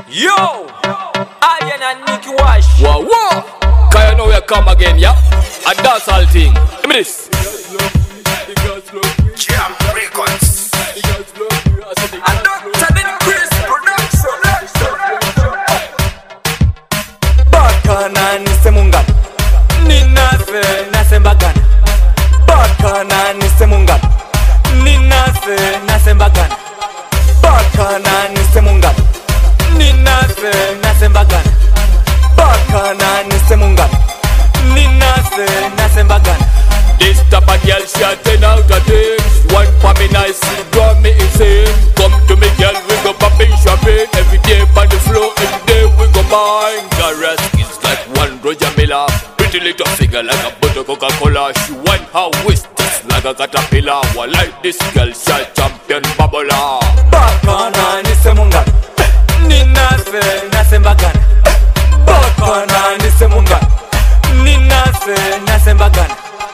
Yo, Alien and Nicky Wash. Wow, wow. Cause you know we come again, yeah? A dance all thing. Give me this. Jam Records. And Dr. Denny Chris Production. Bakana nise mungana Ninase nase mbagana Bakana nise mungana Ninase nase mbagana Bakana nise mungana Ninase nase mbagana Bakana nise mungana Ninase nase mbagana. This type of girl, she a 10 out of 10. One for me nice, she draw me insane. Come to me girl, we go popping shopping. Every day on the floor, every day we go buying. Garage is like one Roger Miller. Pretty little figure like a butter Coca-Cola. She wine her waist just like a caterpillar. While like this girl, she a champion bubbler. Bakana nise mungana Ninase nase mbagana Bakana nise mungana Ninase nase mbagana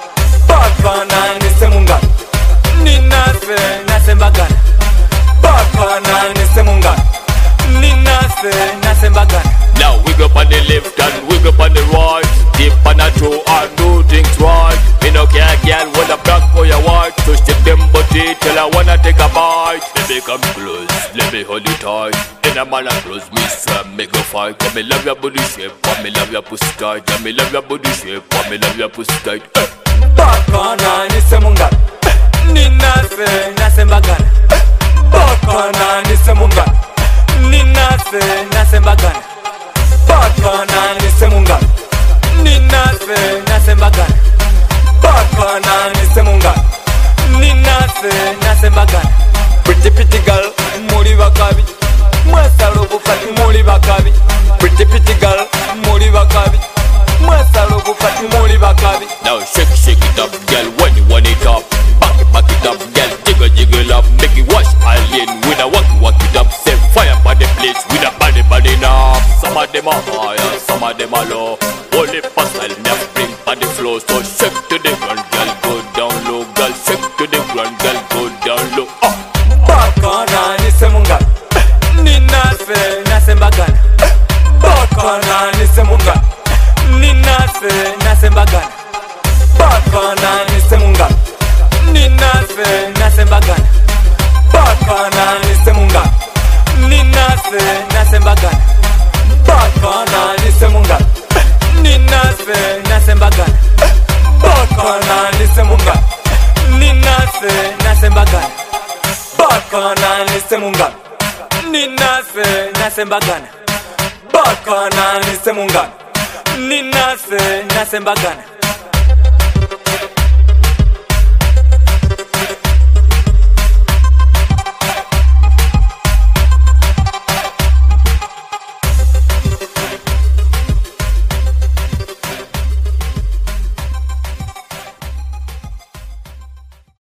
Bakana nise mungana Ninase nase mbagana Bakana nise mungana Ninase nase mbagana. Now we go on the left and we go on the right. Deep on the toe and do things right. Me no care girl whether black or your white. So shake them body till I wanna take a bite. Let me come close, let me hold you tight. In a man close me swam, me go fight. Cause me love your body shape, cause me love your pussy tight. Yeah, me love your body shape, cause me love your pussy tight. Bakana nise mungana Ninase nase mbagana Bakana nise mungana Ninase nase mbagana Bakana nise mungana Ninase nase mbagana Bakana nise mungana Ninase nase mbagana. Pretty pretty girl, muri bakabi Mwesalo bufati muri bakabi. Pretty pretty girl, muri bakabi Mwesalo bufati muri bakabi. Now shake it up girl when you want it up. Back it up girl, jiggle up. Make it wash alien with a walk it up. Set fire by the place with a body now. Some of them are higher, some of them are low. Only style never bring by the floor. So shake to the ground girl, go down low. Girl shake to the ground girl, go down low. Bakana nise mungana Ninase nase mbagana Bakana nise mungana Ninase nase mbagana Bakana nise mungana Ninase nase mbagana Bakana nise mungana Ninase nase mbagana Bakana nise mungana Ninase nase mbagana Bakana nise mungana Ninase nase mbagana Bakana nise mungana Ninase nase mbagana Bakana nise mungana Ninase nase mbagana.